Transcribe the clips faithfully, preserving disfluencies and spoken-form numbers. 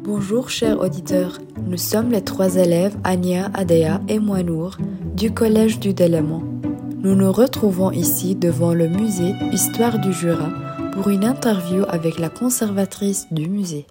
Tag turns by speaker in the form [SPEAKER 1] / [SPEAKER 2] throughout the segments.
[SPEAKER 1] Bonjour chers auditeurs, nous sommes les trois élèves Ania, Adéa et Moinour du collège du Délément. Nous nous retrouvons ici devant le musée Histoire du Jura pour une interview avec la conservatrice du musée.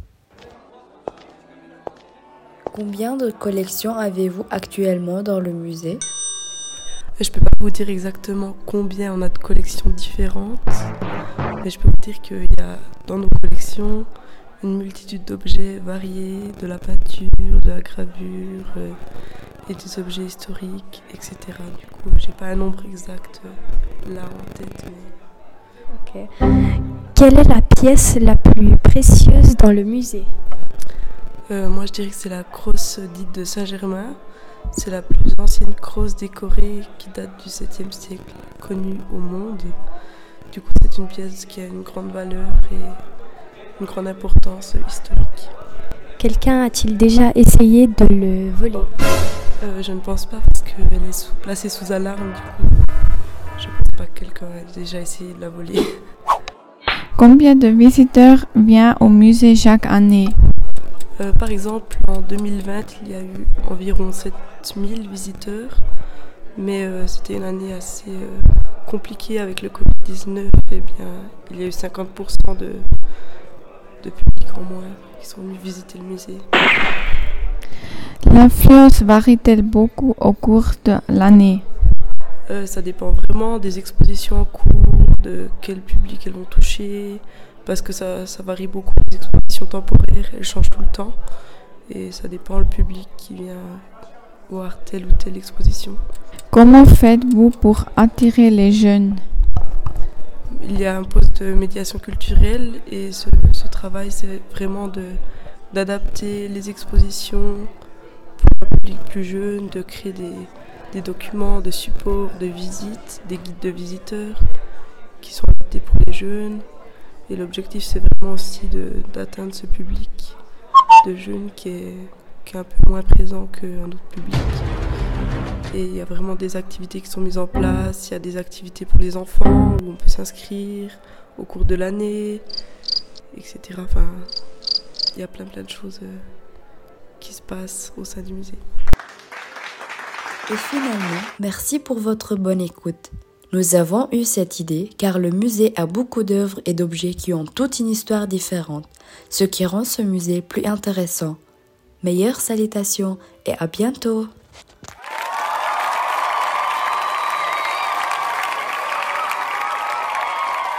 [SPEAKER 1] Combien de collections avez-vous actuellement dans le musée ?
[SPEAKER 2] Je ne peux pas vous dire exactement combien on a de collections différentes, mais je peux vous dire qu'il y a dans nos collections une multitude d'objets variés, de la peinture, de la gravure euh, et des objets historiques, et cetera. Du coup, j'ai pas un nombre exact euh, là en tête. Mais...
[SPEAKER 3] Ok. Quelle est la pièce la plus précieuse dans le musée ?
[SPEAKER 2] euh, Moi, je dirais que c'est la crosse dite de Saint-Germain. C'est la plus ancienne crosse décorée qui date du septième siècle, connue au monde. Du coup, c'est une pièce qui a une grande valeur et une grande importance historique.
[SPEAKER 3] Quelqu'un a-t-il déjà essayé de le voler ?
[SPEAKER 2] euh, Je ne pense pas parce qu'elle est sous, placée sous alarme, du coup je ne pense pas que quelqu'un a déjà essayé de la voler.
[SPEAKER 4] Combien de visiteurs viennent au musée chaque année ?
[SPEAKER 2] euh, Par exemple, en deux mille vingt, il y a eu environ sept mille visiteurs, mais euh, c'était une année assez euh, compliquée avec le covid dix-neuf. Et bien, il y a eu cinquante pour cent de de public en moins qui sont venus visiter le musée.
[SPEAKER 4] L'affluence varie-t-elle beaucoup au cours de l'année ?
[SPEAKER 2] euh, Ça dépend vraiment des expositions en cours, de quel public elles vont toucher, parce que ça, ça varie beaucoup. Les expositions temporaires, elles changent tout le temps, et ça dépend le public qui vient voir telle ou telle exposition.
[SPEAKER 4] Comment faites-vous pour attirer les jeunes ?
[SPEAKER 2] Il y a un poste de médiation culturelle et ce, ce travail, c'est vraiment de, d'adapter les expositions pour un public plus jeune, de créer des, des documents, de supports, de visites, des guides de visiteurs qui sont adaptés pour les jeunes. Et l'objectif, c'est vraiment aussi de, d'atteindre ce public de jeunes qui est, qui est un peu moins présent qu'un autre public. Et il y a vraiment des activités qui sont mises en place. Il y a des activités pour les enfants où on peut s'inscrire au cours de l'année, et cetera. Enfin, il y a plein plein de choses euh, qui se passent au sein du musée.
[SPEAKER 1] Et finalement, merci pour votre bonne écoute. Nous avons eu cette idée car le musée a beaucoup d'œuvres et d'objets qui ont toute une histoire différente, ce qui rend ce musée plus intéressant. Meilleures salutations et à bientôt!